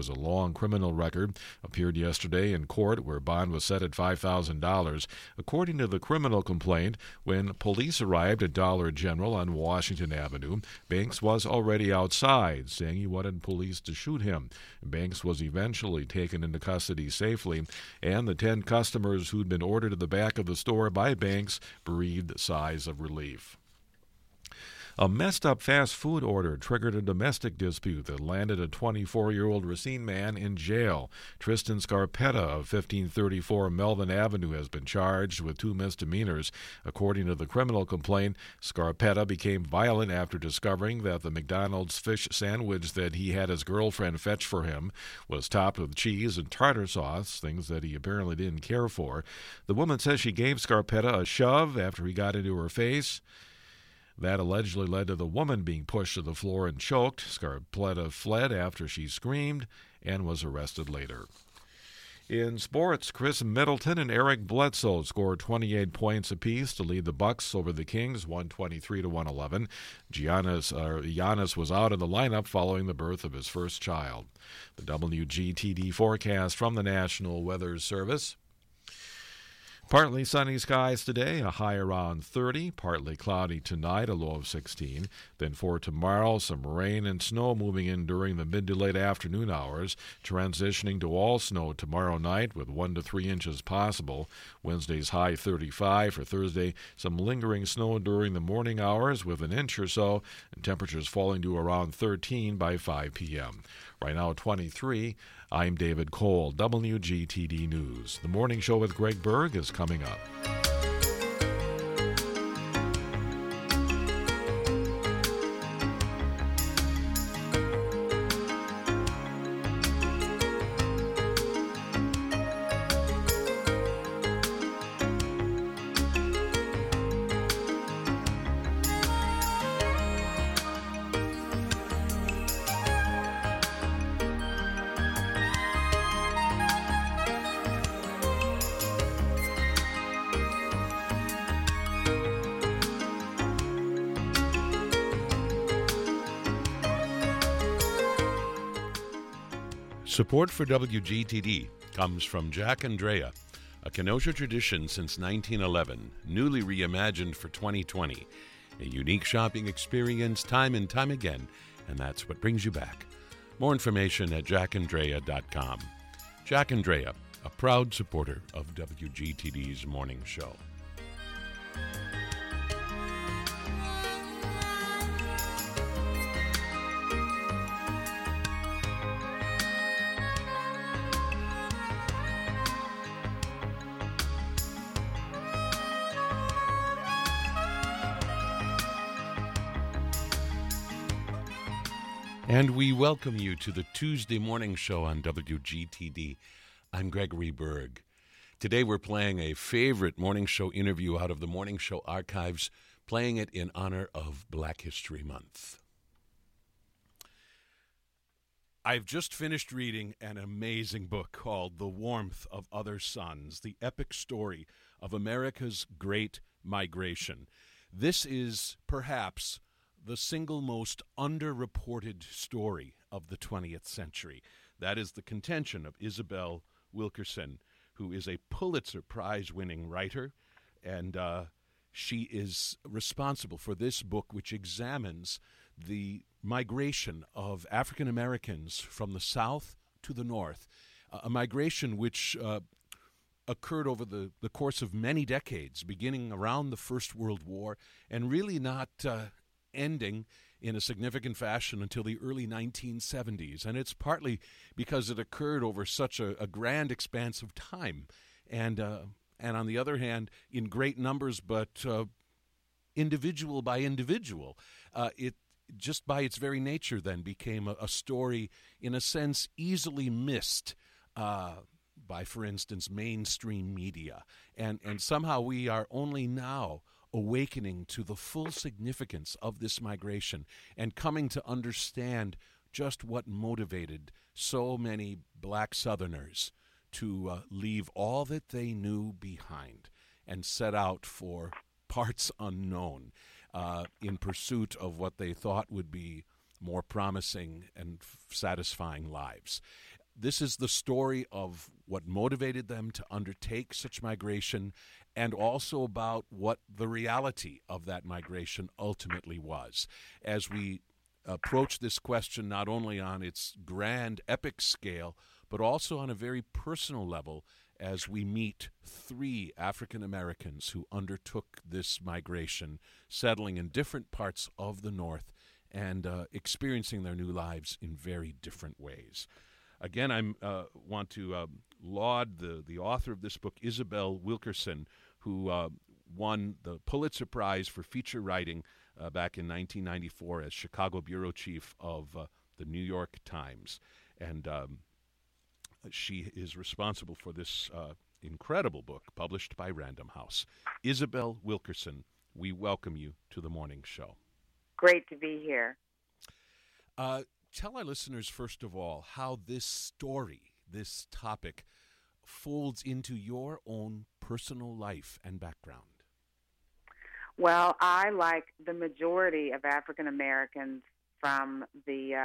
has a long criminal record, appeared yesterday in court where bond was set at $5,000. According to the criminal complaint, when police arrived at Dollar General on Washington Avenue, Banks was already outside, saying he wanted police to shoot him. Banks was eventually taken into custody safely, and the 10 customers who'd been ordered to the back of the store by Banks breathed sighs of relief. A messed-up fast food order triggered a domestic dispute that landed a 24-year-old Racine man in jail. Tristan Scarpetta of 1534 Melvin Avenue has been charged with 2 misdemeanors. According to the criminal complaint, Scarpetta became violent after discovering that the McDonald's fish sandwich that he had his girlfriend fetch for him was topped with cheese and tartar sauce, things that he apparently didn't care for. The woman says she gave Scarpetta a shove after he got into her face. That allegedly led to the woman being pushed to the floor and choked. Scarpetta fled after she screamed and was arrested later. In sports, Chris Middleton and Eric Bledsoe scored 28 points apiece to lead the Bucks over the Kings, 123-111. Giannis was out of the lineup following the birth of his first child. The WGTD forecast from the National Weather Service. Partly sunny skies today, a high around 30. Partly cloudy tonight, a low of 16. Then for tomorrow, some rain and snow moving in during the mid to late afternoon hours, transitioning to all snow tomorrow night with 1 to 3 inches possible. Wednesday's high 35. For Thursday, some lingering snow during the morning hours with an inch or so, and temperatures falling to around 13 by 5 p.m. Right now, 23. I'm David Cole, WGTD News. The Morning Show with Greg Berg is coming up. Support for WGTD comes from Jack and Drea, a Kenosha tradition since 1911, newly reimagined for 2020. A unique shopping experience time and time again, and that's what brings you back. More information at jackanddrea.com. Jack and Drea, a proud supporter of WGTD's morning show. And we welcome you to the Tuesday morning show on WGTD. I'm Gregory Berg. Today we're playing a favorite morning show interview out of the Morning Show archives, playing it in honor of Black History Month. I've just finished reading an amazing book called The Warmth of Other Suns, the epic story of America's Great Migration. This is perhaps the single most underreported story of the 20th century. That is the contention of Isabel Wilkerson, who is a Pulitzer Prize-winning writer, and she is responsible for this book, which examines the migration of African Americans from the South to the North, a migration which occurred over the course of many decades, beginning around the First World War, and really not ending in a significant fashion until the early 1970s. And it's partly because it occurred over such a grand expanse of time. And on the other hand, in great numbers, but individual by individual. It just by its very nature then became a story, in a sense, easily missed by, for instance, mainstream media. And somehow we are only now awakening to the full significance of this migration and coming to understand just what motivated so many black Southerners to leave all that they knew behind and set out for parts unknown in pursuit of what they thought would be more promising and satisfying lives. This is the story of what motivated them to undertake such migration, and also about what the reality of that migration ultimately was. As we approach this question not only on its grand epic scale, but also on a very personal level, as we meet three African Americans who undertook this migration, settling in different parts of the North and experiencing their new lives in very different ways. Again, I want to laud the author of this book, Isabel Wilkerson, who won the Pulitzer Prize for feature writing back in 1994 as Chicago bureau chief of the New York Times. And she is responsible for this incredible book published by Random House. Isabel Wilkerson, we welcome you to the morning show. Great to be here. Tell our listeners, first of all, how this story, this topic, folds into your own personal life and background. Well, I, like the majority of African Americans from the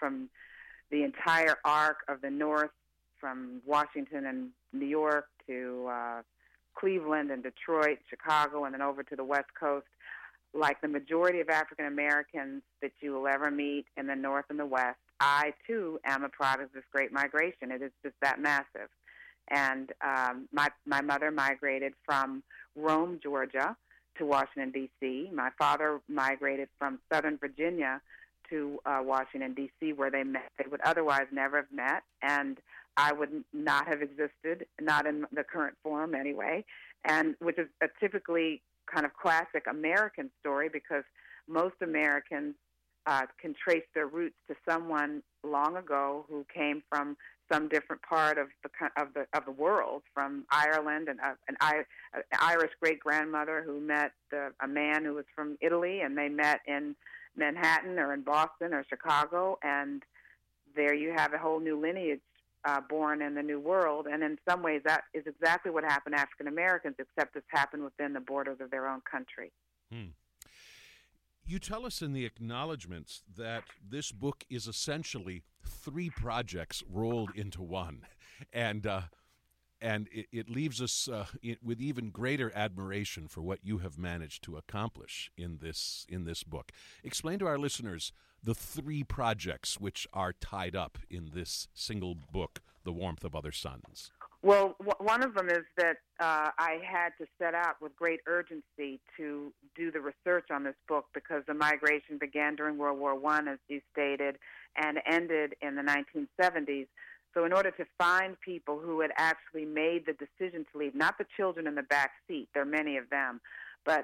entire arc of the North, from Washington and New York to Cleveland and Detroit, Chicago, and then over to the West Coast, like the majority of African Americans that you will ever meet in the North and the West, I, too, am a product of this great migration. It is just that massive. And my mother migrated from Rome, Georgia, to Washington, D.C. My father migrated from Southern Virginia to Washington, D.C., where they met. They would otherwise never have met, and I would not have existed, not in the current form anyway, and which is a typically kind of classic American story, because most Americans can trace their roots to someone long ago who came from some different part of the world, from Ireland, and an Irish great grandmother who met a man who was from Italy, and they met in Manhattan or in Boston or Chicago, and there you have a whole new lineage born in the New World. And in some ways, that is exactly what happened to African Americans, except it's happened within the borders of their own country. You tell us in the acknowledgments that this book is essentially three projects rolled into one, and it leaves us with even greater admiration for what you have managed to accomplish in this book. Explain to our listeners the three projects which are tied up in this single book, The Warmth of Other Suns. Well, one of them is that I had to set out with great urgency to do the research on this book, because the migration began during World War I, as you stated, and ended in the 1970s. So in order to find people who had actually made the decision to leave, not the children in the back seat, there are many of them, but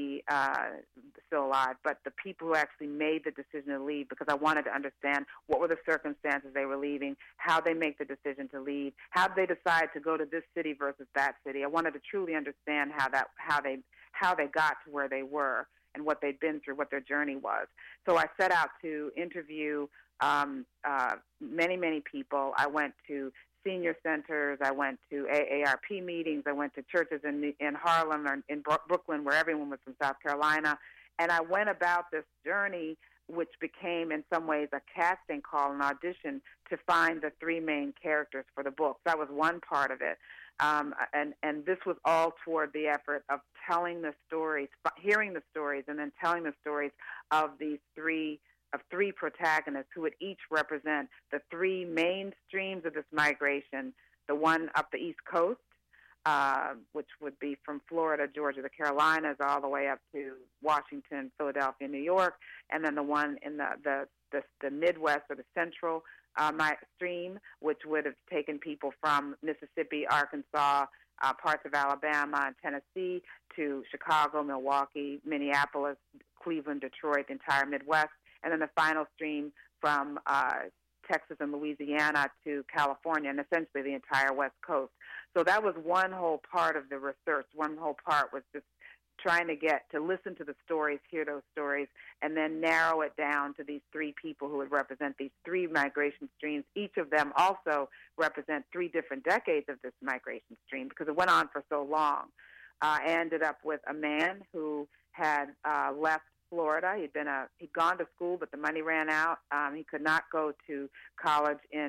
still alive, but the people who actually made the decision to leave, because I wanted to understand what were the circumstances they were leaving, how they make the decision to leave, how they decide to go to this city versus that city. I wanted to truly understand how they got to where they were and what they'd been through, what their journey was. So I set out to interview many, many people. I went to senior centers, I went to AARP meetings, I went to churches in Harlem or in Brooklyn, where everyone was from South Carolina, and I went about this journey, which became in some ways a casting call, an audition, to find the three main characters for the book. That was one part of it, and this was all toward the effort of telling the stories, hearing the stories, and then telling the stories of these three protagonists who would each represent the three main streams of this migration, the one up the East Coast, which would be from Florida, Georgia, the Carolinas, all the way up to Washington, Philadelphia, New York, and then the one in the Midwest or the Central stream, which would have taken people from Mississippi, Arkansas, parts of Alabama and Tennessee, to Chicago, Milwaukee, Minneapolis, Cleveland, Detroit, the entire Midwest, and then the final stream from Texas and Louisiana to California, and essentially the entire West Coast. So that was one whole part of the research. One whole part was just trying to get to listen to the stories, hear those stories, and then narrow it down to these three people who would represent these three migration streams. Each of them also represent three different decades of this migration stream, because it went on for so long. I ended up with a man who had left Florida. He'd gone to school, but the money ran out. He could not go to college in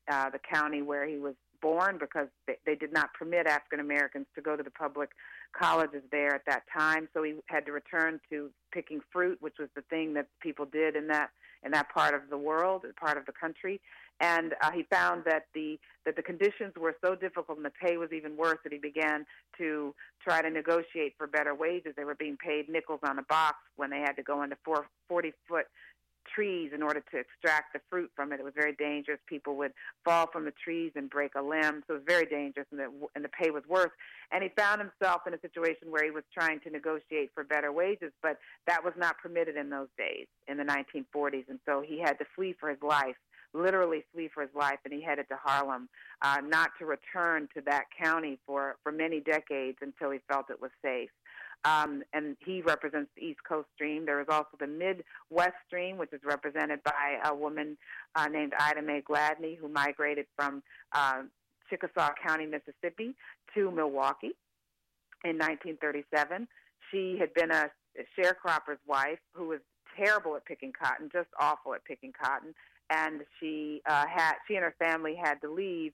the county where he was born, because they did not permit African Americans to go to the public colleges there at that time. So he had to return to picking fruit, which was the thing that people did in that part of the world, part of the country. And he found that the conditions were so difficult and the pay was even worse that he began to try to negotiate for better wages. They were being paid nickels on a box when they had to go into 40-foot trees in order to extract the fruit from it. It was very dangerous. People would fall from the trees and break a limb, so it was very dangerous, and the pay was worse. And he found himself in a situation where he was trying to negotiate for better wages, but that was not permitted in those days, in the 1940s, and so he had to flee for his life, literally flee for his life, and he headed to Harlem, not to return to that county for many decades until he felt it was safe. And he represents the East Coast Stream. There is also the Midwest Stream, which is represented by a woman named Ida Mae Gladney, who migrated from Chickasaw County, Mississippi, to Milwaukee in 1937. She had been a sharecropper's wife who was terrible at picking cotton, just awful at picking cotton, and she and her family had to leave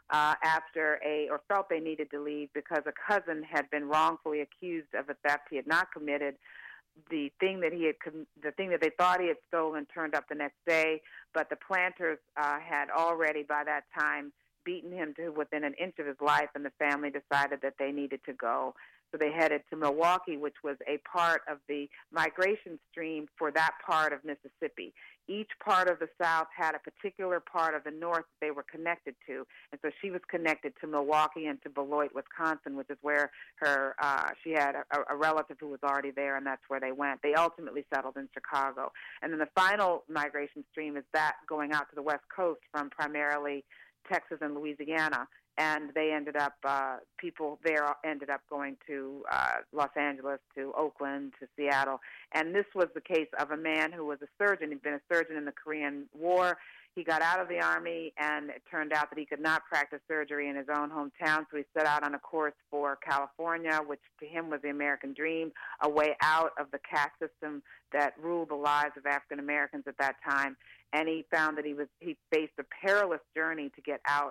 or felt they needed to leave because a cousin had been wrongfully accused of a theft he had not committed. The thing that they thought he had stolen turned up the next day, but the planters had already by that time beaten him to within an inch of his life, and the family decided that they needed to go. So they headed to Milwaukee, which was a part of the migration stream for that part of Mississippi. Each part of the South had a particular part of the North that they were connected to, and so she was connected to Milwaukee and to Beloit, Wisconsin, which is where she had a relative who was already there, and that's where they went. They ultimately settled in Chicago. And then the final migration stream is that going out to the West Coast from primarily Texas and Louisiana. And they ended up, people there ended up going to Los Angeles, to Oakland, to Seattle. And this was the case of a man who was a surgeon. He'd been a surgeon in the Korean War. He got out of the Army, and it turned out that he could not practice surgery in his own hometown, so he set out on a course for California, which to him was the American dream, a way out of the caste system that ruled the lives of African Americans at that time. And he found that he faced a perilous journey to get out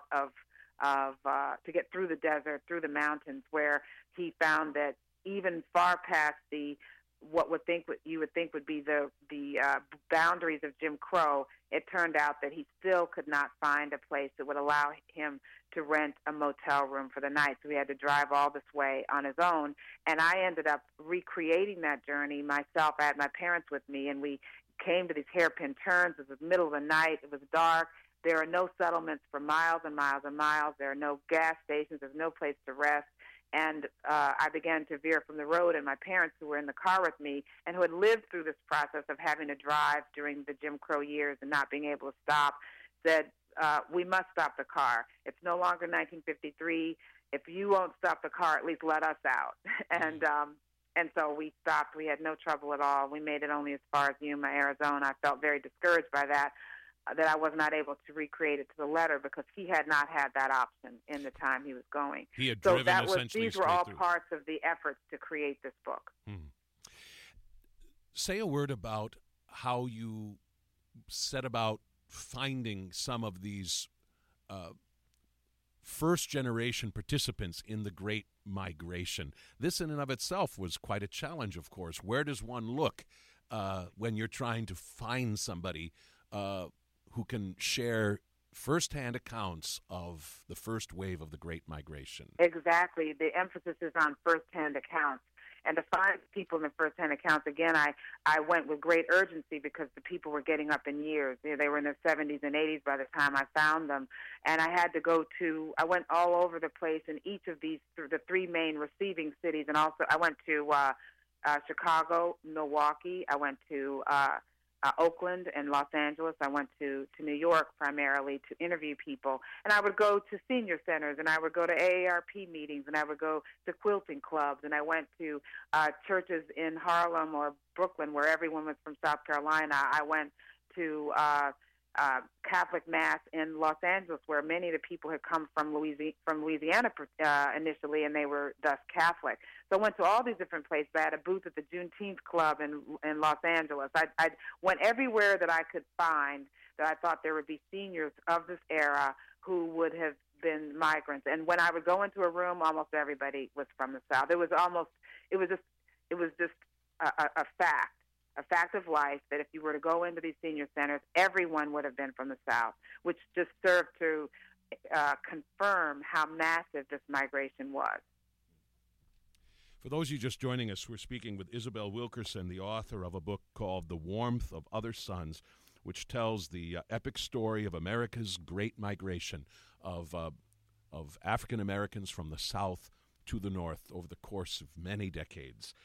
to get through the desert, through the mountains, where he found that even far past what you would think would be the boundaries of Jim Crow, it turned out that he still could not find a place that would allow him to rent a motel room for the night. So he had to drive all this way on his own. And I ended up recreating that journey myself. I had my parents with me, and we came to these hairpin turns. It was the middle of the night. It was dark. There are no settlements for miles and miles and miles. There are no gas stations. There's no place to rest. And I began to veer from the road, and my parents, who were in the car with me and who had lived through this process of having to drive during the Jim Crow years and not being able to stop, said, we must stop the car. It's no longer 1953. If you won't stop the car, at least let us out. And so we stopped. We had no trouble at all. We made it only as far as Yuma, Arizona. I felt very discouraged by that I was not able to recreate it to the letter because he had not had that option in the time he was going. He had driven essentially these were all through. Parts of the efforts to create this book. Hmm. Say a word about how you set about finding some of these first-generation participants in the Great Migration. This in and of itself was quite a challenge, of course. Where does one look when you're trying to find somebody who can share firsthand accounts of the first wave of the Great Migration? Exactly. The emphasis is on firsthand accounts. And to find people in the firsthand accounts, again, I went with great urgency because the people were getting up in years. They were in their 70s and 80s by the time I found them. And I went all over the place in each of the three main receiving cities. And also I went to Chicago, Milwaukee. I went to Oakland and Los Angeles. I went to New York primarily to interview people. And I would go to senior centers, and I would go to AARP meetings, and I would go to quilting clubs, and I went to churches in Harlem or Brooklyn where everyone was from South Carolina. I went to Catholic Mass in Los Angeles, where many of the people had come from Louisiana initially, and they were thus Catholic. So I went to all these different places. I had a booth at the Juneteenth Club in Los Angeles. I went everywhere that I could find that I thought there would be seniors of this era who would have been migrants. And when I would go into a room, almost everybody was from the South. It was just a fact of life that if you were to go into these senior centers, everyone would have been from the South, which just served to confirm how massive this migration was. For those of you just joining us, we're speaking with Isabel Wilkerson, the author of a book called The Warmth of Other Suns, which tells the epic story of America's great migration of African Americans from the South to the North over the course of many decades.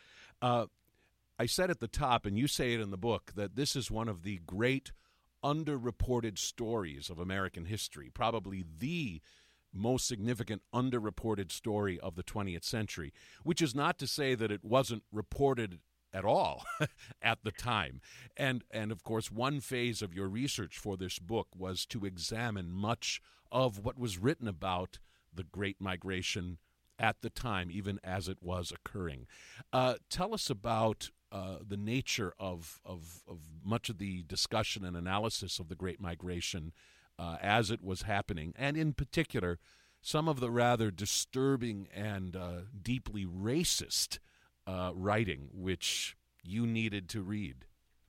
I said at the top, and you say it in the book, that this is one of the great underreported stories of American history, probably the most significant underreported story of the 20th century, which is not to say that it wasn't reported at all at the time. And of course, one phase of your research for this book was to examine much of what was written about the Great Migration at the time, even as it was occurring. Tell us about the nature of much of the discussion and analysis of the Great Migration as it was happening, and in particular, some of the rather disturbing and deeply racist writing which you needed to read.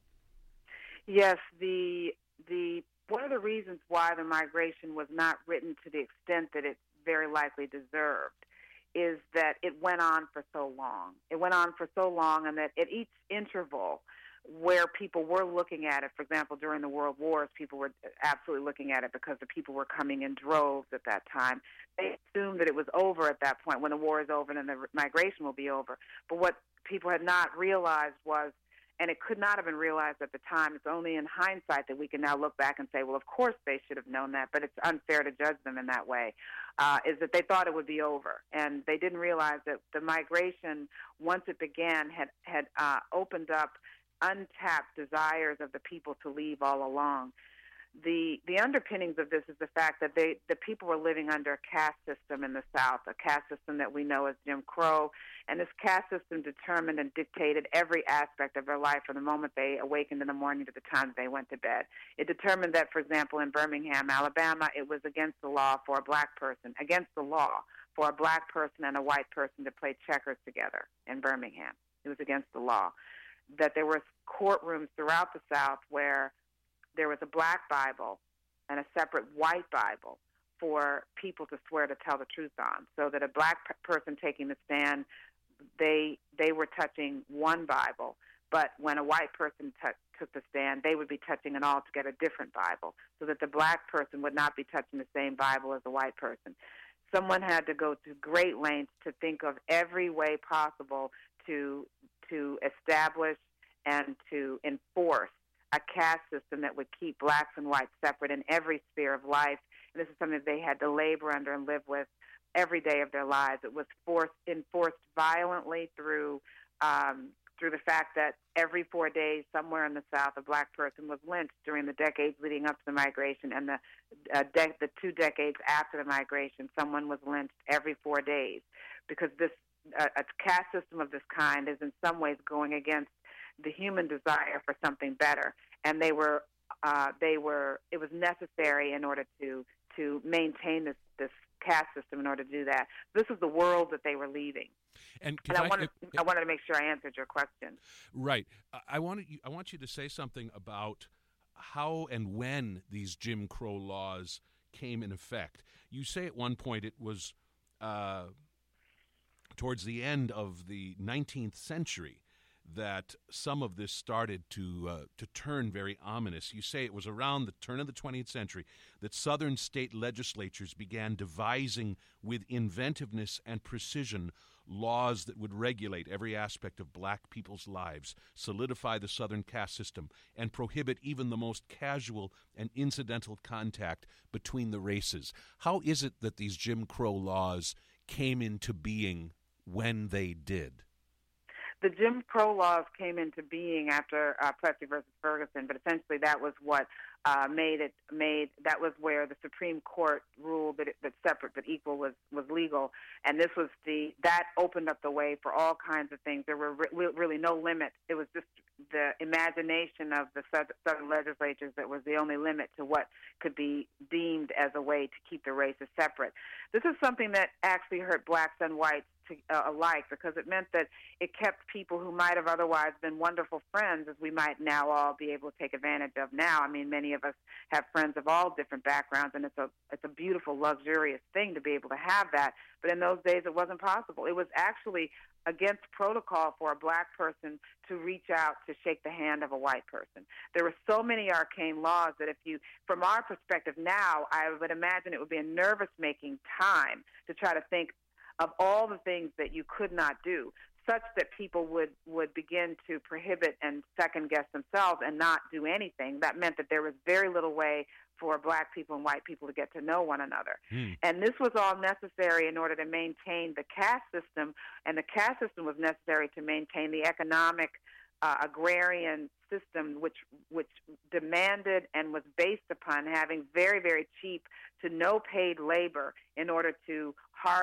Yes, the one of the reasons why the migration was not written to the extent that it very likely deserved is that it went on for so long. It went on for so long, and that at each interval where people were looking at it, for example, during the World Wars, people were absolutely looking at it because the people were coming in droves at that time. They assumed that it was over at that point. When the war is over, then the migration will be over. But what people had not realized was, and it could not have been realized at the time, it's only in hindsight that we can now look back and say, well, of course they should have known that, but it's unfair to judge them in that way, is that they thought it would be over. And they didn't realize that the migration, once it began, had opened up untapped desires of the people to leave all along. The underpinnings of this is the fact that the people were living under a caste system in the South, a caste system that we know as Jim Crow, and this caste system determined and dictated every aspect of their life from the moment they awakened in the morning to the time they went to bed. It determined that, for example, in Birmingham, Alabama, it was against the law for a black person and a white person to play checkers together in Birmingham. It was against the law. That there were courtrooms throughout the South where there was a black Bible and a separate white Bible for people to swear to tell the truth on, so that a black person taking the stand, they were touching one Bible, but when a white person took the stand, they would be touching an altogether different Bible, so that the black person would not be touching the same Bible as the white person. Someone had to go to great lengths to think of every way possible to establish and to enforce a caste system that would keep blacks and whites separate in every sphere of life. And this is something that they had to labor under and live with every day of their lives. It was enforced violently through the fact that every 4 days, somewhere in the South, a black person was lynched during the decades leading up to the migration, and the 2 decades after the migration, someone was lynched every 4 days, because a caste system of this kind is in some ways going against the human desire for something better, and it was necessary in order to maintain this caste system in order to do that. This is the world that they were leaving. And I wanted to make sure I answered your question. Right. I want you to say something about how and when these Jim Crow laws came in effect. You say at one point it was towards the end of the 19th century that some of this started to turn very ominous. You say it was around the turn of the 20th century that Southern state legislatures began devising with inventiveness and precision laws that would regulate every aspect of black people's lives, solidify the Southern caste system, and prohibit even the most casual and incidental contact between the races. How is it that these Jim Crow laws came into being when they did? The Jim Crow laws came into being after Plessy versus Ferguson, but essentially that was what that was where the Supreme Court ruled that separate but equal was legal, and this was that opened up the way for all kinds of things. There were really no limits. It was just the imagination of the Southern legislatures that was the only limit to what could be deemed as a way to keep the races separate. This is something that actually hurt blacks and whites alike, because it meant that it kept people who might have otherwise been wonderful friends, as we might now all be able to take advantage of now. I mean, many of us have friends of all different backgrounds, and it's a beautiful, luxurious thing to be able to have that. But in those days, it wasn't possible. It was actually against protocol for a black person to reach out to shake the hand of a white person. There were so many arcane laws that from our perspective now, I would imagine it would be a nervous-making time to try to think of all the things that you could not do, such that people would begin to prohibit and second-guess themselves and not do anything. That meant that there was very little way for black people and white people to get to know one another. And this was all necessary in order to maintain the caste system, and the caste system was necessary to maintain the economic agrarian system, which demanded and was based upon having very, very cheap to no paid labor in order to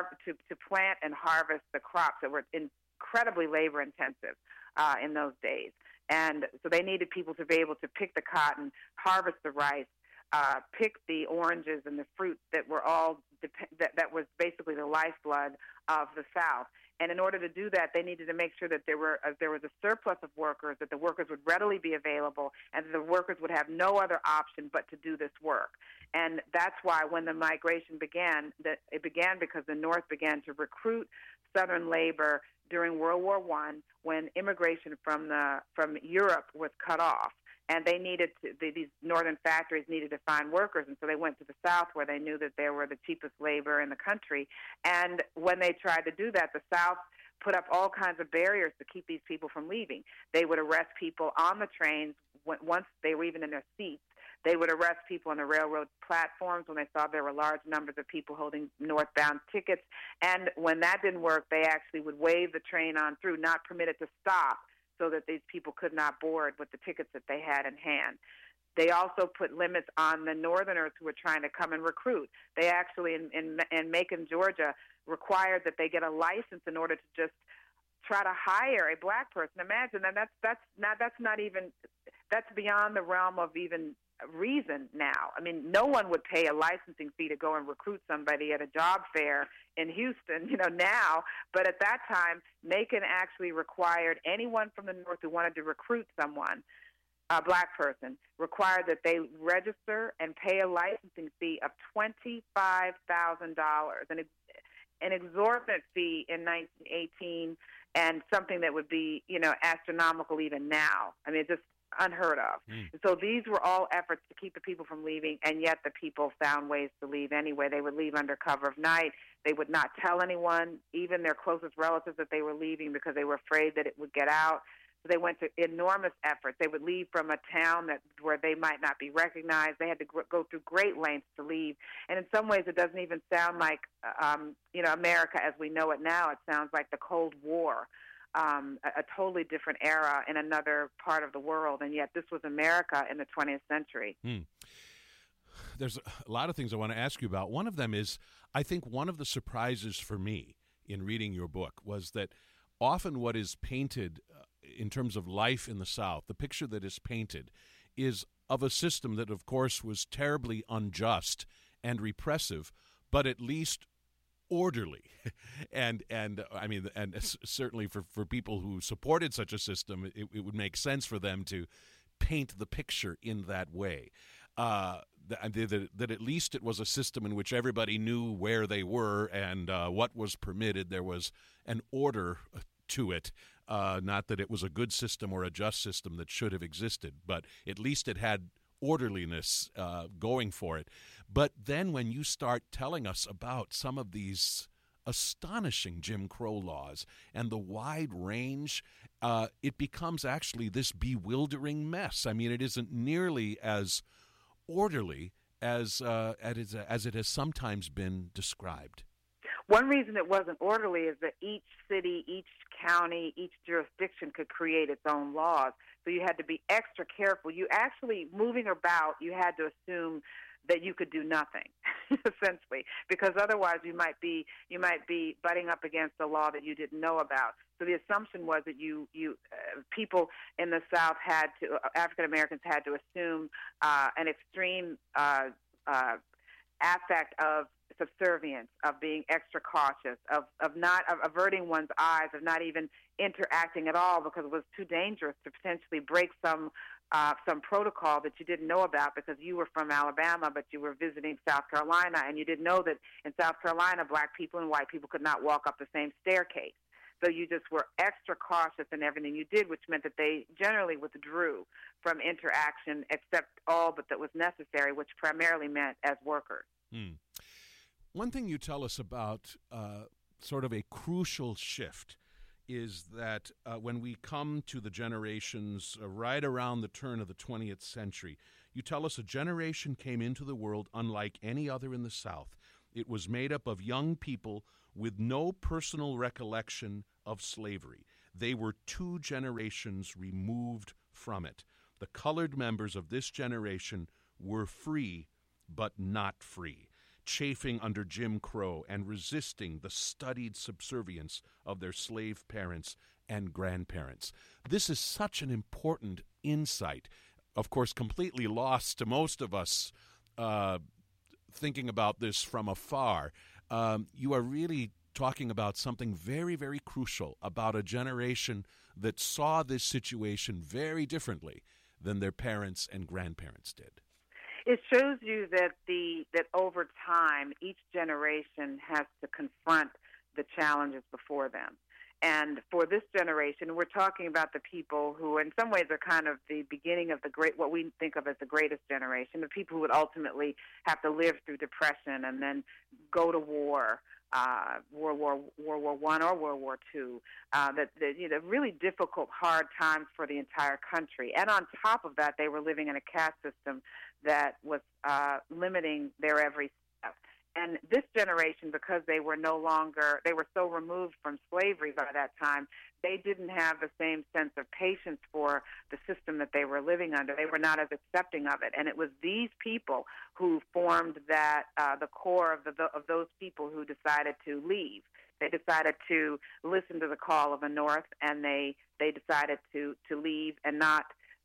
plant and harvest the crops that were incredibly labor intensive in those days. And so they needed people to be able to pick the cotton, harvest the rice, pick the oranges and the fruit that were all that was basically the lifeblood of the South. And in order to do that, they needed to make sure that there was a surplus of workers, that the workers would readily be available, and that the workers would have no other option but to do this work. And that's why when the migration began, that it began because the North began to recruit Southern labor during World War I, when immigration from Europe was cut off. And they these northern factories needed to find workers, and so they went to the South, where they knew that there were the cheapest labor in the country. And when they tried to do that, the South put up all kinds of barriers to keep these people from leaving. They would arrest people on the trains once they were even in their seats. They would arrest people on the railroad platforms when they saw there were large numbers of people holding northbound tickets. And when that didn't work, they actually would wave the train on through, not permit it to stop, so that these people could not board with the tickets that they had in hand. They also put limits on the Northerners who were trying to come and recruit. They actually, in Macon, Georgia, required that they get a license in order to just try to hire a black person. Imagine, and that's beyond the realm of even reason now. I mean, no one would pay a licensing fee to go and recruit somebody at a job fair in Houston, now. But at that time, Macon actually required anyone from the North who wanted to recruit someone, a black person, required that they register and pay a licensing fee of $25,000, an exorbitant fee in 1918, and something that would be, astronomical even now. I mean, just unheard of. So these were all efforts to keep the people from leaving, and yet the people found ways to leave anyway. They would leave under cover of night. They would not tell anyone, even their closest relatives, that they were leaving, because they were afraid that it would get out. So they went to enormous efforts. They would leave from a town where they might not be recognized. They had to go through great lengths to leave. And in some ways, it doesn't even sound like America as we know it now. It sounds like the Cold War. A totally different era in another part of the world, and yet this was America in the 20th century. There's a lot of things I want to ask you about. One of them is, I think one of the surprises for me in reading your book was that often what is painted in terms of life in the South, the picture that is painted, is of a system that, of course, was terribly unjust and repressive, but at least orderly. and I mean, and certainly for people who supported such a system, it would make sense for them to paint the picture in that way. That at least it was a system in which everybody knew where they were and what was permitted. There was an order to it. Not that it was a good system or a just system that should have existed, but at least it had orderliness going for it. But then when you start telling us about some of these astonishing Jim Crow laws and the wide range, it becomes actually this bewildering mess. I mean, it isn't nearly as orderly as it has sometimes been described. One reason it wasn't orderly is that each city, each county, each jurisdiction could create its own laws. So you had to be extra careful. You actually, moving about, you had to assume that you could do nothing, essentially, because otherwise you might be butting up against a law that you didn't know about. So the assumption was that people in the South African Americans had to assume an extreme affect of subservience, of being extra cautious, of averting one's eyes, of not even interacting at all because it was too dangerous to potentially break some protocol that you didn't know about because you were from Alabama, but you were visiting South Carolina, and you didn't know that in South Carolina, black people and white people could not walk up the same staircase. So you just were extra cautious in everything you did, which meant that they generally withdrew from interaction except all but that was necessary, which primarily meant as workers. One thing you tell us about sort of a crucial shift is that when we come to the generations right around the turn of the 20th century, you tell us a generation came into the world unlike any other in the South. It was made up of young people with no personal recollection of slavery. They were 2 generations removed from it. The colored members of this generation were free, but not free, chafing under Jim Crow and resisting the studied subservience of their slave parents and grandparents. This is such an important insight, of course, completely lost to most of us thinking about this from afar. You are really talking about something very, very crucial about a generation that saw this situation very differently than their parents and grandparents did. It shows you that over time, each generation has to confront the challenges before them. And for this generation, we're talking about the people who in some ways are kind of the beginning of what we think of as the greatest generation, the people who would ultimately have to live through depression and then go to war, World War I or World War II, really difficult, hard times for the entire country. And on top of that, they were living in a caste system that was limiting their every step. And this generation, because they were so removed from slavery by that time, they didn't have the same sense of patience for the system that they were living under. They were not as accepting of it. And it was these people who formed the core of those people who decided to leave. They decided to listen to the call of the North, and they decided to leave and not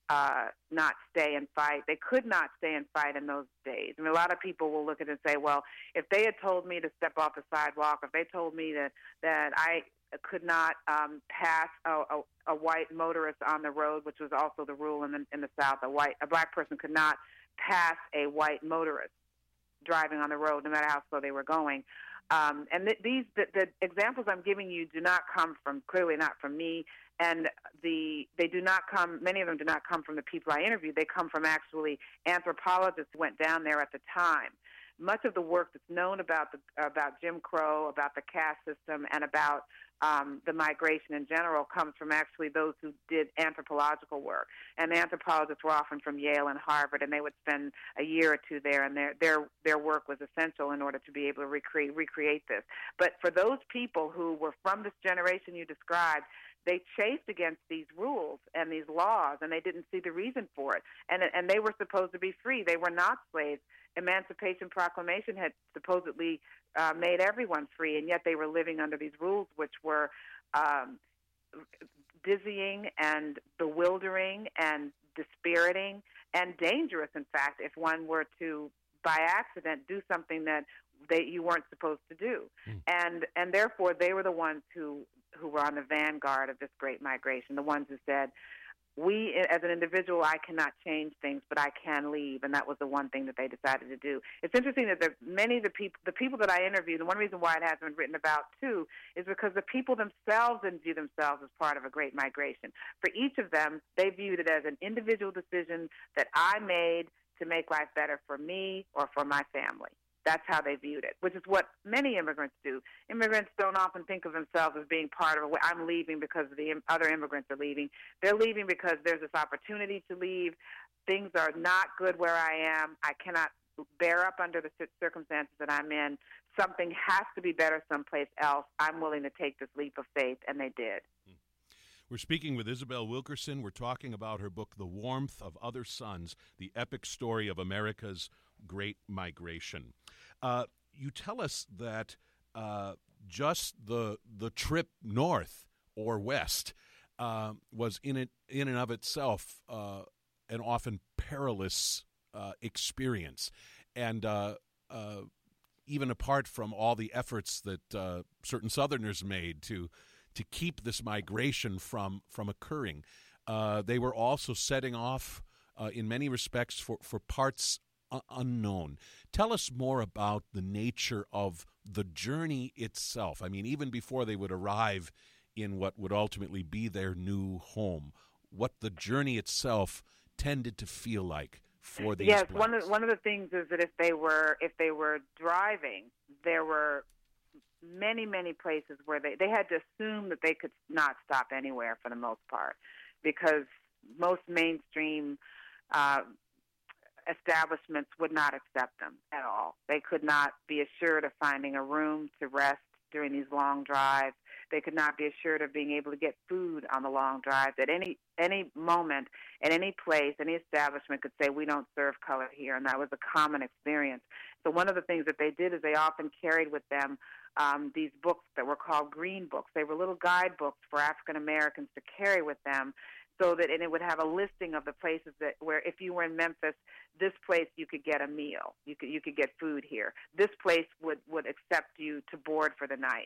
stay and fight. They could not stay and fight in those days. I mean, a lot of people will look at it and say, well, if they had told me to step off the sidewalk, if they told me that I could not pass a white motorist on the road, which was also the rule in the South, a black person could not pass a white motorist driving on the road, no matter how slow they were going. And the examples I'm giving you clearly not from me, and many of them do not come from the people I interviewed. They come from actually anthropologists who went down there at the time. Much of the work that's known about Jim Crow, about the caste system, and about the migration in general comes from actually those who did anthropological work. And the anthropologists were often from Yale and Harvard, and they would spend a year or two there, and their work was essential in order to be able to recreate this. But for those people who were from this generation you described, they chafed against these rules and these laws, and they didn't see the reason for it. And they were supposed to be free. They were not slaves. Emancipation Proclamation had supposedly made everyone free, and yet they were living under these rules which were dizzying and bewildering and dispiriting and dangerous, in fact, if one were to, by accident, do something that you weren't supposed to do. And therefore, they were the ones who were on the vanguard of this great migration, the ones who said, as an individual, I cannot change things, but I can leave, and that was the one thing that they decided to do. It's interesting that many of the people that I interviewed, and one reason why it hasn't been written about too, is because the people themselves didn't view themselves as part of a great migration. For each of them, they viewed it as an individual decision that I made to make life better for me or for my family. That's how they viewed it, which is what many immigrants do. Immigrants don't often think of themselves as being part of I'm leaving because the other immigrants are leaving. They're leaving because there's this opportunity to leave. Things are not good where I am. I cannot bear up under the circumstances that I'm in, something has to be better someplace else. I'm willing to take this leap of faith, and they did. We're speaking with Isabel Wilkerson. We're talking about her book, The Warmth of Other Suns, the epic story of America's Great Migration. You tell us that just the trip north or west was in and of itself an often perilous experience, and even apart from all the efforts that certain Southerners made to keep this migration from occurring, they were also setting off in many respects for parts unknown. Tell us more about the nature of the journey itself. I mean, even before they would arrive in what would ultimately be their new home, what the journey itself tended to feel like for these Yes, blacks. one of the things is that if they were driving, there were many places where they had to assume that they could not stop anywhere for the most part, because most mainstream establishments would not accept them at all. They could not be assured of finding a room to rest during these long drives. They could not be assured of being able to get food on the long drives. At any moment, at any place, any establishment could say, we don't serve color here, and that was a common experience. So one of the things that they did is they often carried with them these books that were called green books. They were little guidebooks for African Americans to carry with them, and it would have a listing of the places where if you were in Memphis, this place you could get a meal, you could get food here. This place would accept you to board for the night.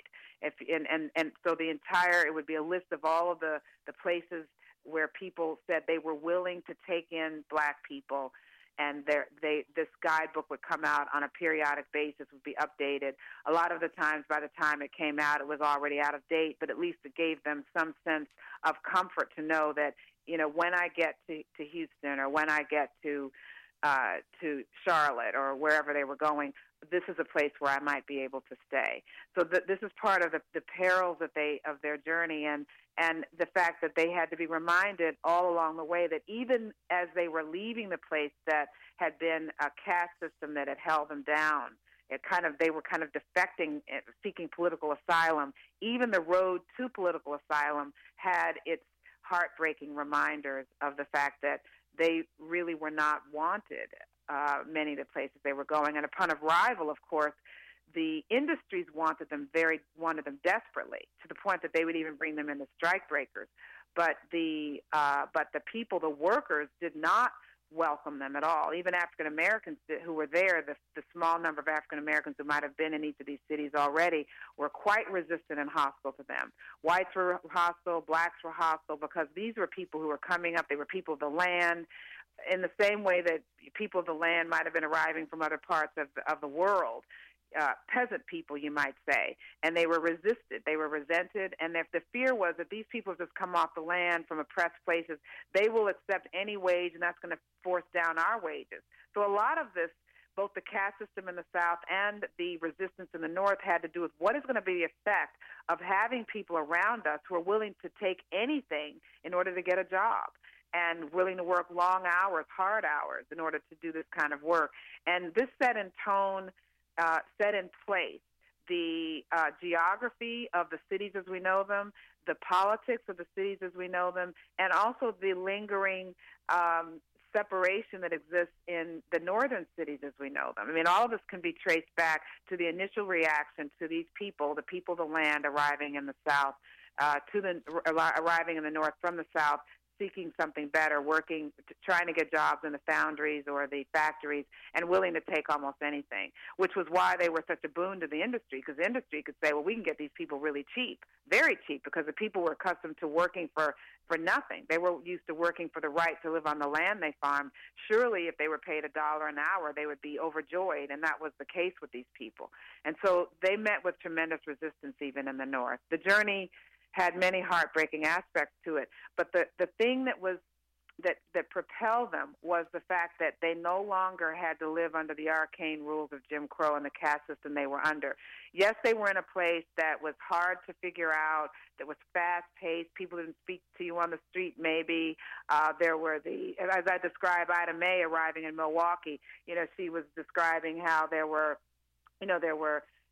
So it would be a list of all of the places where people said they were willing to take in black people, and this guidebook would come out on a periodic basis, would be updated. A lot of the times, by the time it came out, it was already out of date, but at least it gave them some sense of comfort to know that, when I get to Houston, or when I get to Charlotte, or wherever they were going, this is a place where I might be able to stay. So this is part of the perils of their journey, and the fact that they had to be reminded all along the way that even as they were leaving the place that had been a caste system that had held them down, they were kind of defecting, seeking political asylum. Even the road to political asylum had its heartbreaking reminders of the fact that they really were not wanted, many of the places they were going. And upon arrival, of course, the industries wanted them desperately, to the point that they would even bring them in as strike breakers. But the people, the workers, did not welcome them at all. Even African Americans who were there, the small number of African Americans who might have been in each of these cities already, were quite resistant and hostile to them. Whites were hostile, blacks were hostile, because these were people who were coming up. They were people of the land, in the same way that people of the land might have been arriving from other parts of the world. Peasant people, you might say, and they were resisted, they were resented, and if the fear was that these people have just come off the land from oppressed places, they will accept any wage, and that's going to force down our wages. So a lot of this, both the caste system in the South and the resistance in the North, had to do with what is going to be the effect of having people around us who are willing to take anything in order to get a job, and willing to work long hours, hard hours, in order to do this kind of work. And this set in place the geography of the cities as we know them, the politics of the cities as we know them, and also the lingering separation that exists in the northern cities as we know them. I mean, all of this can be traced back to the initial reaction to these people, the people of the land arriving in the South, arriving in the North from the South, seeking something better, trying to get jobs in the foundries or the factories, and willing to take almost anything, which was why they were such a boon to the industry, because the industry could say, well, we can get these people really cheap, very cheap, because the people were accustomed to working for nothing. They were used to working for the right to live on the land they farmed. Surely if they were paid $1 an hour, they would be overjoyed, and that was the case with these people. And so they met with tremendous resistance even in the North. The journey had many heartbreaking aspects to it, but the thing that propelled them was the fact that they no longer had to live under the arcane rules of Jim Crow and the caste system they were under. Yes, they were in a place that was hard to figure out, that was fast-paced. People didn't speak to you on the street, maybe. There were as I described, Ida Mae arriving in Milwaukee, she was describing how there were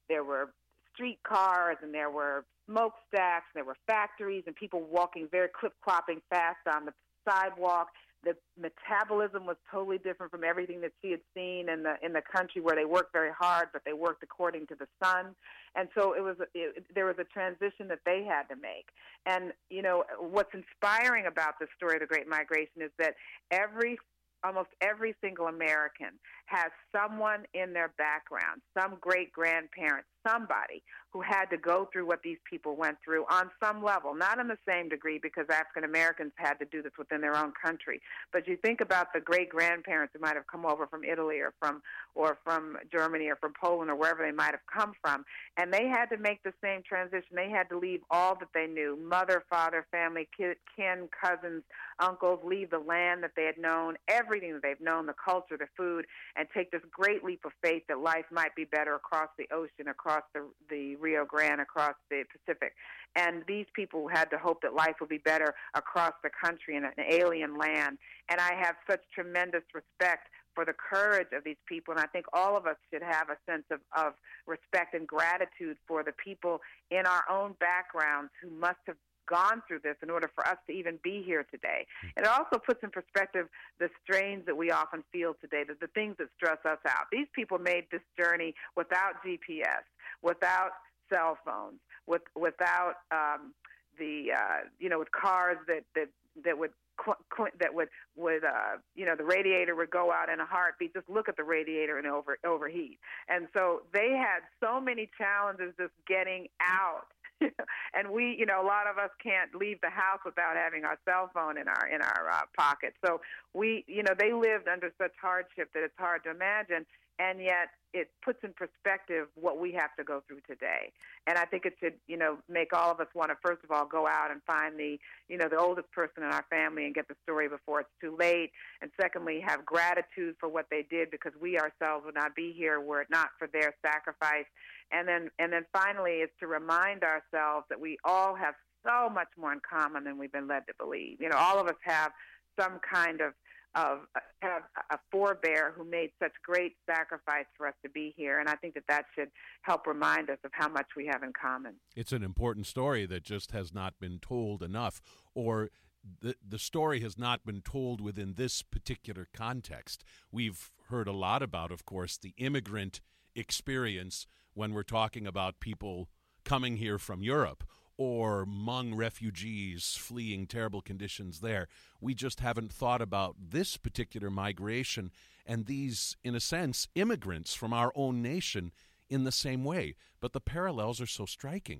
streetcars, and there were smokestacks, and there were factories, and people walking very clip-clopping fast on the sidewalk. The metabolism was totally different from everything that she had seen in the country, where they worked very hard, but they worked according to the sun. And so there was a transition that they had to make. And, what's inspiring about the story of the Great Migration is that almost every single American has someone in their background, some great-grandparent, somebody who had to go through what these people went through on some level, not in the same degree, because African Americans had to do this within their own country. But you think about the great-grandparents who might have come over from Italy or from Germany or from Poland or wherever they might have come from, and they had to make the same transition. They had to leave all that they knew, mother, father, family, kin, cousins, uncles, leave the land that they had known, everything that they've known, the culture, the food, and take this great leap of faith that life might be better across the ocean, across the Rio Grande, across the Pacific. And these people had to hope that life would be better across the country in an alien land. And I have such tremendous respect for the courage of these people, and I think all of us should have a sense of respect and gratitude for the people in our own backgrounds who must have gone through this in order for us to even be here today. And it also puts in perspective the strains that we often feel today, the things that stress us out. These people made this journey without GPS, without cell phones, without with cars that would the radiator would go out in a heartbeat. Just look at the radiator and overheat. And so they had so many challenges just getting out. And we, a lot of us can't leave the house without having our cell phone in our pocket. So they lived under such hardship that it's hard to imagine. And yet it puts in perspective what we have to go through today. And I think it should, make all of us want to, first of all, go out and find the oldest person in our family and get the story before it's too late. And secondly, have gratitude for what they did, because we ourselves would not be here were it not for their sacrifice. And then finally is to remind ourselves that we all have so much more in common than we've been led to believe. All of us have some kind of have a forebear who made such great sacrifice for us to be here, and I think that should help remind us of how much we have in common. It's an important story that just has not been told enough, or the story has not been told within this particular context. We've heard a lot about, of course, the immigrant experience when we're talking about people coming here from Europe, or Hmong refugees fleeing terrible conditions there. We just haven't thought about this particular migration and these, in a sense, immigrants from our own nation in the same way. But the parallels are so striking.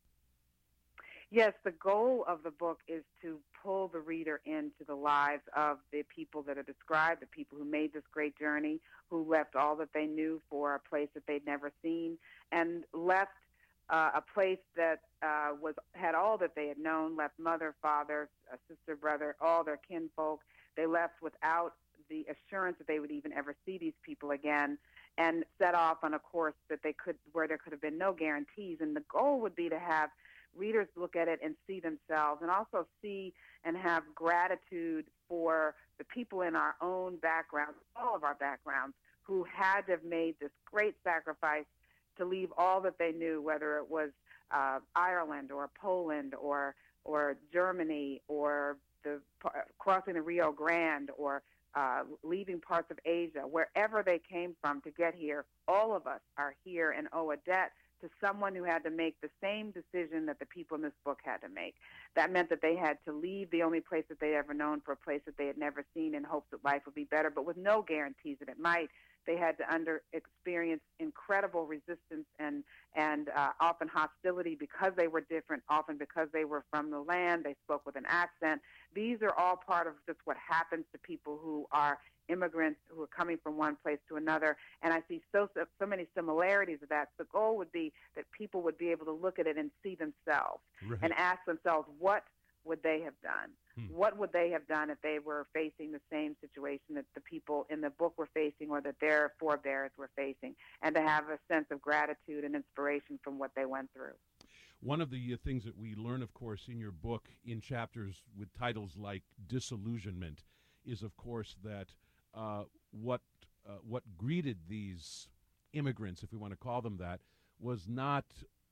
Yes, the goal of the book is to pull the reader into the lives of the people that are described, the people who made this great journey, who left all that they knew for a place that they'd never seen, and left a place that had all that they had known, left mother, father, sister, brother, all their kinfolk. They left without the assurance that they would even ever see these people again, and set off on a course where there could have been no guarantees. And the goal would be to have readers look at it and see themselves, and also see and have gratitude for the people in our own backgrounds, all of our backgrounds, who had to have made this great sacrifice to leave all that they knew, whether it was Ireland or Poland or Germany or crossing the Rio Grande or leaving parts of Asia, wherever they came from to get here. All of us are here and owe a debt to someone who had to make the same decision that the people in this book had to make. That meant that they had to leave the only place that they'd ever known for a place that they had never seen in hopes that life would be better, but with no guarantees that it might. They had to experience incredible resistance and often hostility because they were different, often because they were from the land, they spoke with an accent. These are all part of just what happens to people who are immigrants, who are coming from one place to another. And I see so many similarities of that. The goal would be that people would be able to look at it and see themselves, right, and ask themselves, what would they have done? What would they have done if they were facing the same situation that the people in the book were facing, or that their forebears were facing, and to have a sense of gratitude and inspiration from what they went through. One of the things that we learn, of course, in your book, in chapters with titles like Disillusionment, is, of course, that what greeted these immigrants, if we want to call them that, was not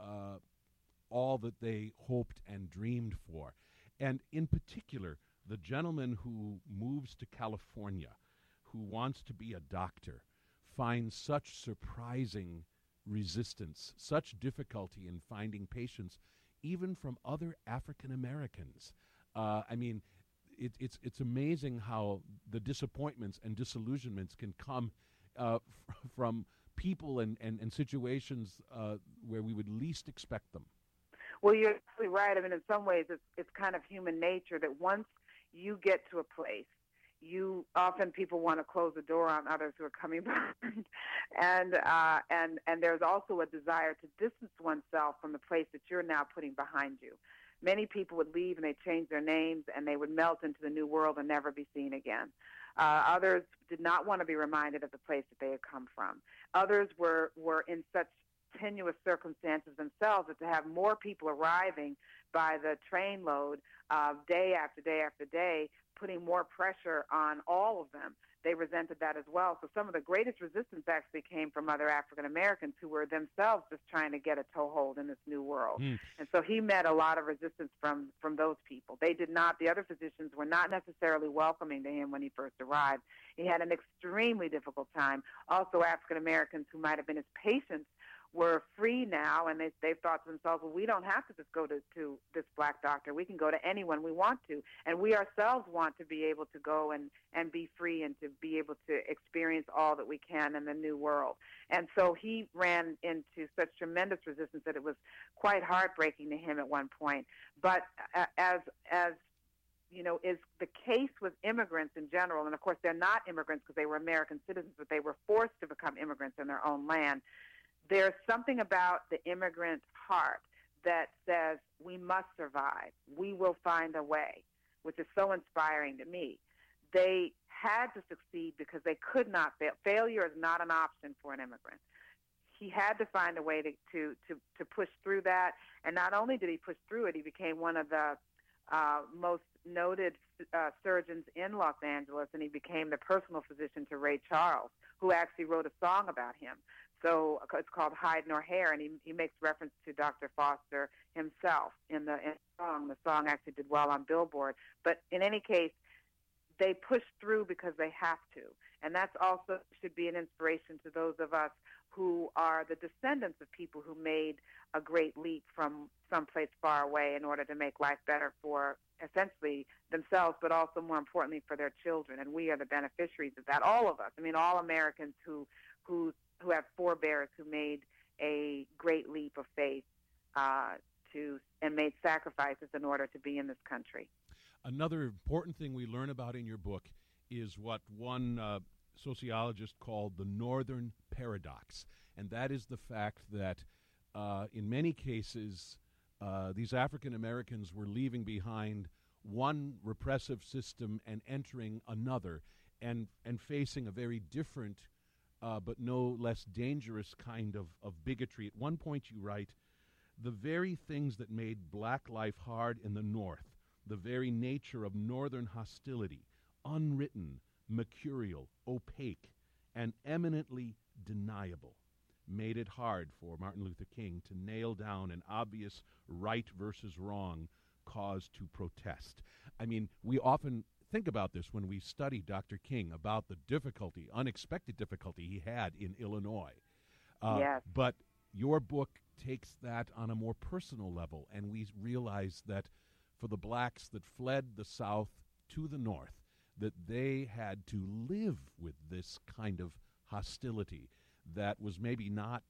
all that they hoped and dreamed for. And in particular, the gentleman who moves to California, who wants to be a doctor, finds such surprising resistance, such difficulty in finding patients, even from other African Americans. I mean, it's amazing how the disappointments and disillusionments can come from people and situations where we would least expect them. Well, you're absolutely right. I mean, in some ways, it's kind of human nature that once you get to a place, people want to close the door on others who are coming behind, and there's also a desire to distance oneself from the place that you're now putting behind you. Many people would leave and they change their names and they would melt into the new world and never be seen again. Others did not want to be reminded of the place that they had come from. Others were in such tenuous circumstances themselves that to have more people arriving by the trainload day after day after day, putting more pressure on all of them, they resented that as well. So some of the greatest resistance actually came from other African Americans who were themselves just trying to get a toehold in this new world. And so he met a lot of resistance from those people. They did not, the other physicians were not necessarily welcoming to him when he first arrived. He had an extremely difficult time. Also, African Americans who might have been his patients were free now, and they've thought to themselves, well, we don't have to just go to this black doctor. We can go to anyone we want to. And we ourselves want to be able to go and be free and to be able to experience all that we can in the new world. And so he ran into such tremendous resistance that it was quite heartbreaking to him at one point. But as you know, is the case with immigrants in general, and of course they're not immigrants because they were American citizens, but they were forced to become immigrants in their own land. There's something about the immigrant heart that says we must survive. We will find a way, which is so inspiring to me. They had to succeed because they could not fail. Failure is not an option for an immigrant. He had to find a way to push through that. And not only did he push through it, he became one of the most noted surgeons in Los Angeles, and he became the personal physician to Ray Charles, who actually wrote a song about him. So it's called Hide Nor Hair, and he makes reference to Dr. Foster himself in the song. The song actually did well on Billboard. But in any case, they push through because they have to. And that's also should be an inspiration to those of us who are the descendants of people who made a great leap from someplace far away in order to make life better for essentially themselves, but also more importantly for their children. And we are the beneficiaries of that, all of us. I mean, all Americans who have forebears who made a great leap of faith and made sacrifices in order to be in this country. Another important thing we learn about in your book is what one sociologist called the Northern Paradox, and that is the fact that in many cases these African Americans were leaving behind one repressive system and entering another and facing a very different but no less dangerous kind of bigotry. At one point you write, the very things that made black life hard in the North, the very nature of Northern hostility, unwritten, mercurial, opaque, and eminently deniable, made it hard for Martin Luther King to nail down an obvious right versus wrong cause to protest. I mean, we often think about this when we study Dr. King, about the difficulty, unexpected difficulty he had in Illinois. Yes. But your book takes that on a more personal level, and we realize that for the blacks that fled the South to the North, that they had to live with this kind of hostility that was maybe not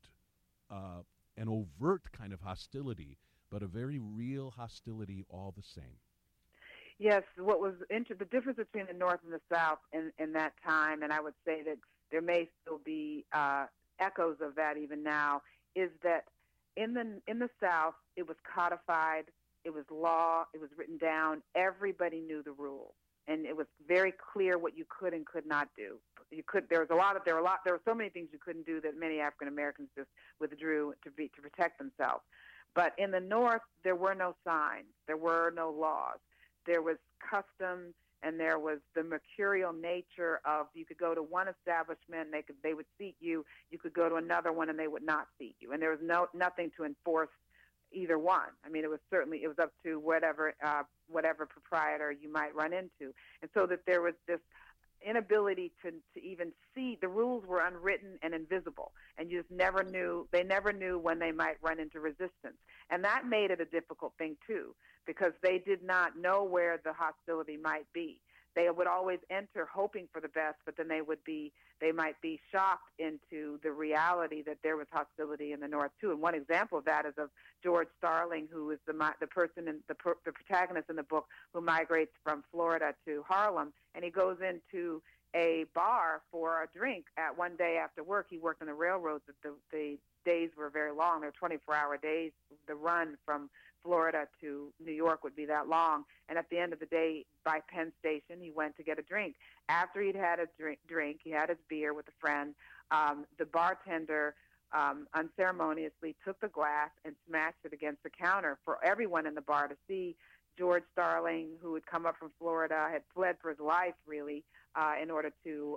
an overt kind of hostility, but a very real hostility all the same. Yes, what was the difference between the North and the South in that time, and I would say that there may still be echoes of that even now, is that in the South it was codified, it was law, it was written down, everybody knew the rules, and it was very clear what you could and could not do. There were so many things you couldn't do that many African Americans just withdrew to protect themselves. But in the North, there were no signs, there were no laws. There was custom and there was the mercurial nature of you could go to one establishment and they would seat you. You could go to another one and they would not seat you, and there was nothing to enforce either one. I mean, it was up to whatever proprietor you might run into, and so that there was this inability to even see. The rules were unwritten and invisible, and you just never knew. They never knew when they might run into resistance, and that made it a difficult thing too, because they did not know where the hostility might be. They would always enter hoping for the best, but then they might be shocked into the reality that there was hostility in the North too. And one example of that is of George Starling, who is the protagonist in the book, who migrates from Florida to Harlem, and he goes into a bar for a drink at one day after work. He worked on the railroads. The days were very long. They were 24-hour days. The run from Florida to New York would be that long. And at the end of the day, by Penn Station, he went to get a drink. After he'd had a drink, he had his beer with a friend. The bartender unceremoniously took the glass and smashed it against the counter for everyone in the bar to see. George Starling, who had come up from Florida, had fled for his life, really, in order to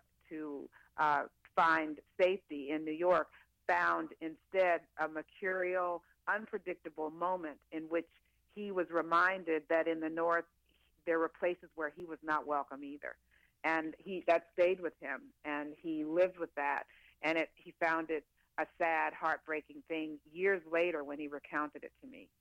find safety in New York, found instead a mercurial, unpredictable moment in which he was reminded that in the North there were places where he was not welcome either. And that stayed with him, and he lived with that. And he found it a sad, heartbreaking thing years later when he recounted it to me.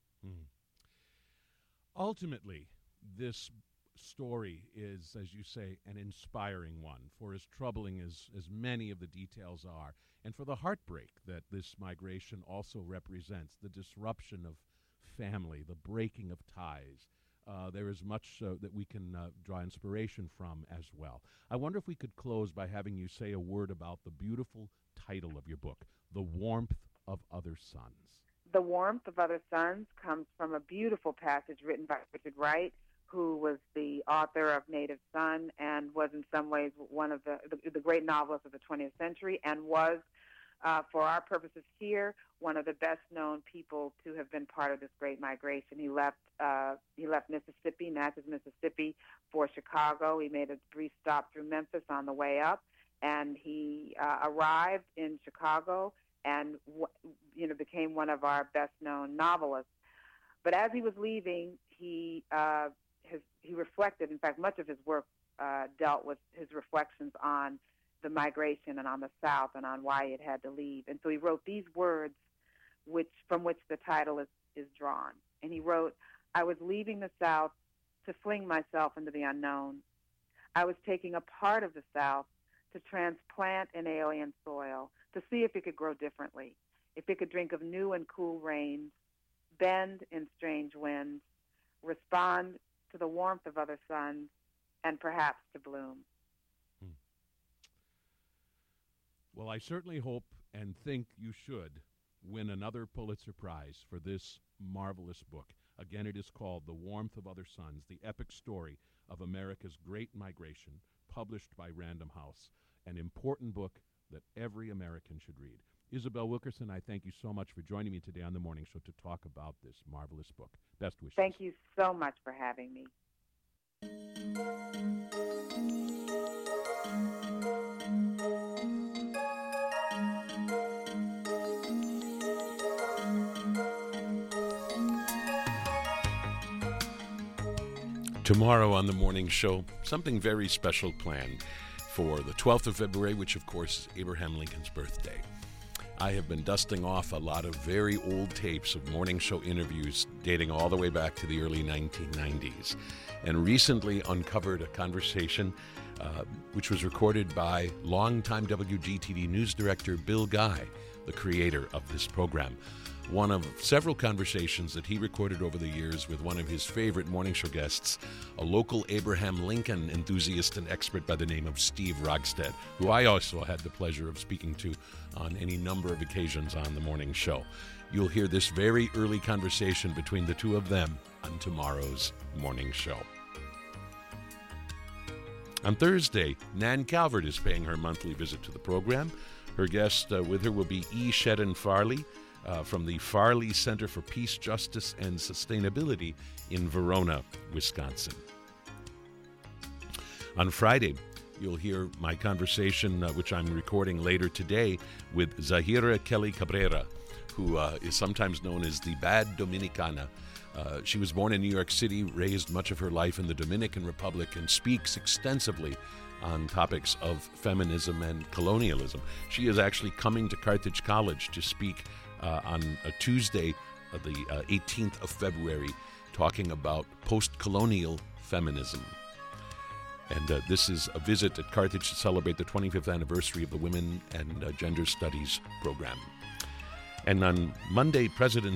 Ultimately, this story is, as you say, an inspiring one, for as troubling as many of the details are, and for the heartbreak that this migration also represents, the disruption of family, the breaking of ties. There is much that we can draw inspiration from as well. I wonder if we could close by having you say a word about the beautiful title of your book, The Warmth of Other Suns. The Warmth of Other Suns comes from a beautiful passage written by Richard Wright, who was the author of Native Son and was in some ways one of the great novelists of the 20th century, and was, for our purposes here, one of the best-known people to have been part of this great migration. He left Mississippi, Natchez, Mississippi, for Chicago. He made a brief stop through Memphis on the way up, and he arrived in Chicago and became one of our best-known novelists. But as he was leaving, he reflected. In fact, much of his work dealt with his reflections on the migration and on the South and on why it had to leave. And so he wrote these words, from which the title is drawn. And he wrote, "I was leaving the South to fling myself into the unknown. I was taking a part of the South to transplant in alien soil, to see if it could grow differently, if it could drink of new and cool rains, bend in strange winds, respond to the warmth of other suns, and perhaps to bloom." Well, I certainly hope and think you should win another Pulitzer Prize for this marvelous book. Again, it is called The Warmth of Other Suns, the epic story of America's Great Migration, published by Random House, an important book that every American should read. Isabel Wilkerson, I thank you so much for joining me today on The Morning Show to talk about this marvelous book. Best wishes. Thank you so much for having me. Tomorrow on The Morning Show, something very special planned for the 12th of February, which of course is Abraham Lincoln's birthday. I have been dusting off a lot of very old tapes of morning show interviews dating all the way back to the early 1990s, and recently uncovered a conversation which was recorded by longtime WGTV news director Bill Guy, the creator of this program. One of several conversations that he recorded over the years with one of his favorite morning show guests, a local Abraham Lincoln enthusiast and expert by the name of Steve Rogstad, who I also had the pleasure of speaking to on any number of occasions on the morning show. You'll hear this very early conversation between the two of them on tomorrow's morning show. On Thursday, Nan Calvert is paying her monthly visit to the program. Her guest with her will be E. Shedden Farley, from the Farley Center for Peace, Justice, and Sustainability in Verona, Wisconsin. On Friday, you'll hear my conversation, which I'm recording later today, with Zahira Kelly Cabrera, who is sometimes known as the Bad Dominicana. She was born in New York City, raised much of her life in the Dominican Republic, and speaks extensively on topics of feminism and colonialism. She is actually coming to Carthage College to speak on a Tuesday, the 18th of February, talking about post-colonial feminism. And this is a visit at Carthage to celebrate the 25th anniversary of the Women and Gender Studies program. And on Monday, President